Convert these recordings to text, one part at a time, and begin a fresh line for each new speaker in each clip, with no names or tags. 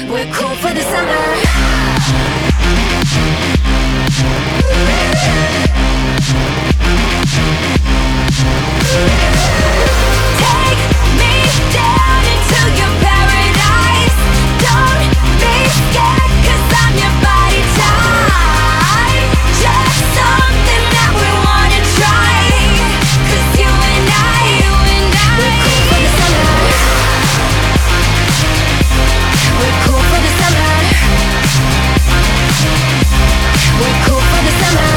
We're cool for the summer. Take me down into your paradise. Don't be scared, 'cause I'm your body type. Just something that we wanna try. 'Cause you and I, we're cool for the summer. We're cool for the summer. We're cool for the summer.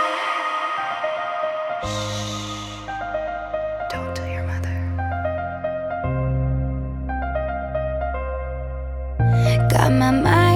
Don't tell your mother. Got my mind